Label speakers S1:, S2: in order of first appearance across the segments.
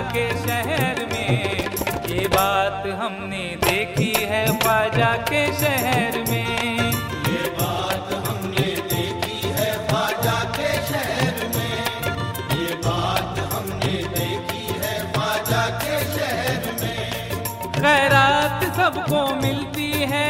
S1: के शहर में। ये बात हमने देखी है ख्वाजा के शहर में।
S2: ये बात हमने देखी है ख्वाजा के शहर में। ये बात हमने देखी है ख्वाजा के शहर में।
S1: खैरात सबको मिलती है,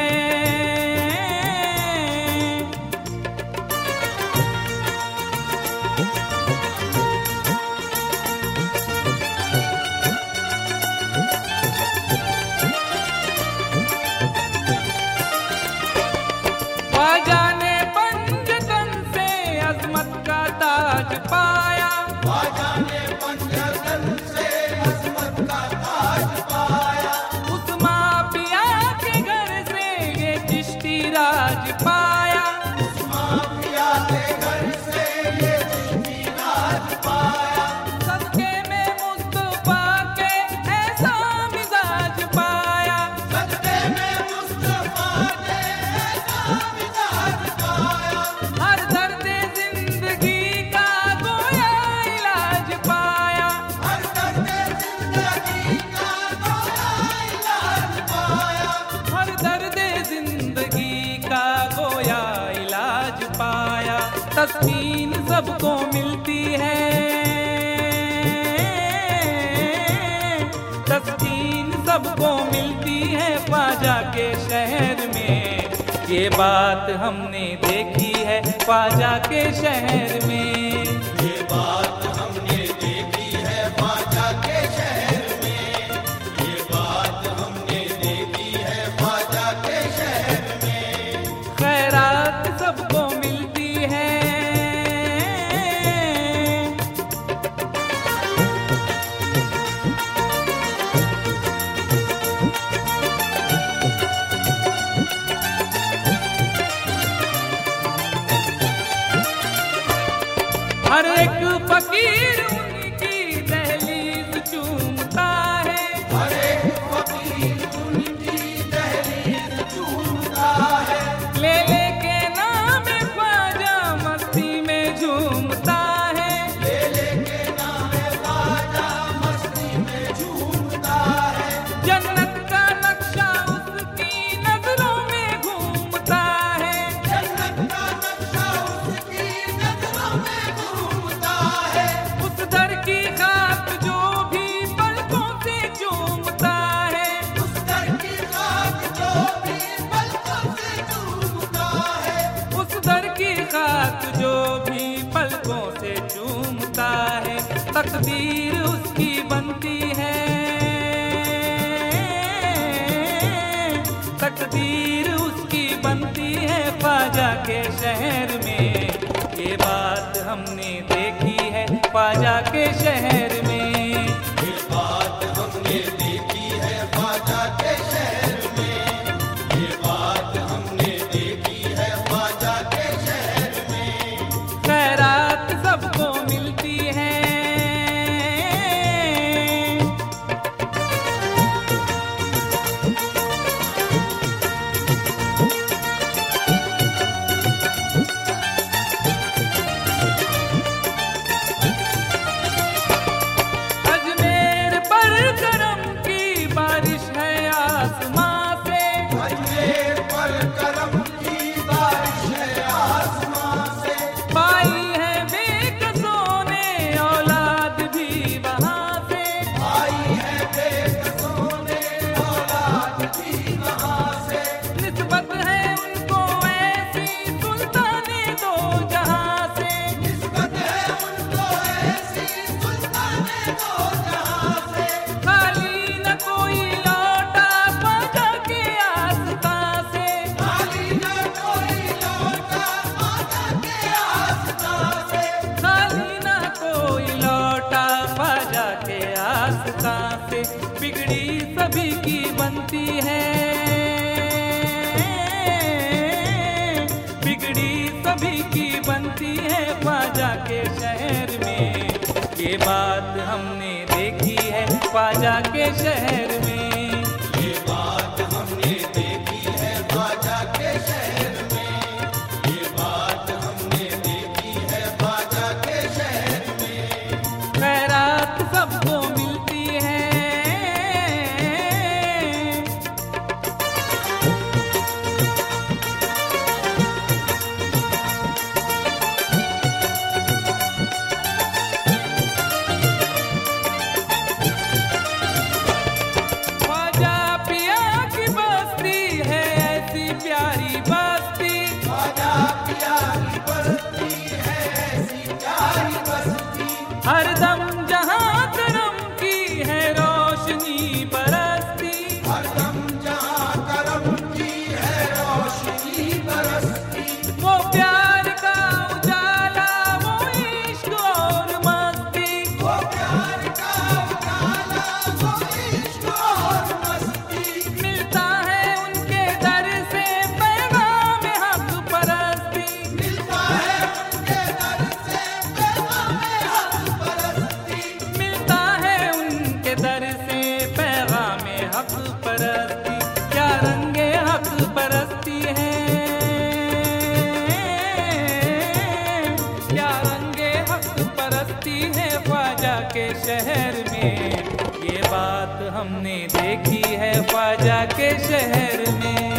S1: ख्वाजा ने पंजतन से अजमत का ताज पाया।
S2: ख्वाजा ने पंजतन से अजमत का ताज पाया।
S1: उस माफिया के घर से ये चिश्ती राज पाया।
S2: उस माफिया के घर से ये चिश्ती राज पाया।
S1: सदके में मुस्तफा के ऐसा मिजाज पाया।
S2: सदके में मुस्तफा के ऐसा मिजाज पाया।
S1: हर दर्द जिंदगी का गोया इलाज पाया।
S2: हर दर्द जिंदगी का गोया इलाज पाया।
S1: हर दर्द जिंदगी का गोया इलाज पाया। तस्कीन सबको मिलती है, तस्कीन सबको मिलती है ख्वाजा के शहर में। ये बात हमने देखी है ख्वाजा के शहर में।
S2: ये बात हमने देखी है ख्वाजा के शहर में। ये बात हमने देखी है ख्वाजा के शहर में।
S1: खैरात सबको मिलती है, हर एक फकीर उनकी दहलीज चूमता है।
S2: हर एक फकीर उनकी दहलीज चूमता है।
S1: ले ले के नाम ख्वाजा मस्ती में झूमता है।
S2: ले लेके नाम ख्वाजा मस्ती में झूमता है।
S1: जन्नत का नक्शा उसकी नजरों में घूमता है।
S2: जन्नत का नक्शा उसकी नजरों में घूमता है।
S1: उस दर की खाक जो भी पलकों से चूमता है।
S2: उस दर की खाक जो भी पलकों से चूमता है।
S1: उस दर की खाक जो भी पलकों से चूमता है। तकदीर उसकी बनती है, तकदीर उसकी बनती है ख्वाजा के शहर में। ये बात हमने देखी है ख्वाजा के शहर में।
S2: ये बात हमने देखी है ख्वाजा के शहर में। ये बात हमने देखी है ख्वाजा के शहर में।
S1: खैरात सबको मिलती है, अजमेर पर करम की बारिश है आसमां से।
S2: अजमेर पर करम की बारिश है आसमां से।
S1: पाई है बेकसों ने औलाद भी वहाँ से।
S2: आई है बेकसों ने औलाद भी वहाँ से।
S1: निस्बत है उनको ऐसी सुल्ताने दो जहाँ से।
S2: निस्बत है उनको ऐसी सुल्ताने दो जहाँ से।
S1: खाली न कोई लौटा ख्वाजा के आस्था से।
S2: खाली न कोई लौटा ख्वाजा के आस्था से।
S1: खाली न कोई लौटा ख्वाजा के आस्था से। बिगड़ी सभी की बनती है, बिगड़ी सभी की बनती है ख्वाजा के शहर में। ये बात हमने देखी है ख्वाजा के शहर में।
S2: ये बात हमने देखी है ख्वाजा के शहर में। ये बात हमने देखी है ख्वाजा के शहर में।
S1: खैरात सबको मिलती हरदम जहाँ करम की है रोशनी बरसती,
S2: हरदम जहाँ करम की है रोशनी बरसती,
S1: वो प्यार का उजाला, वो इश्क और मस्ती,
S2: वो प्यार का उजाला, वो इश्क और मस्ती,
S1: मिलता है उनके दर से पैगाम हक परस्ती,
S2: मिलता है उनके दर से पैगाम हक परस्ती,
S1: मिलता है उनके दर से पैगाम हक परस्ती। क्या रंगे हक परस्ती है, क्या रंगे हक परस्ती है ख्वाजा के शहर में। ये बात हमने देखी है ख्वाजा के शहर में।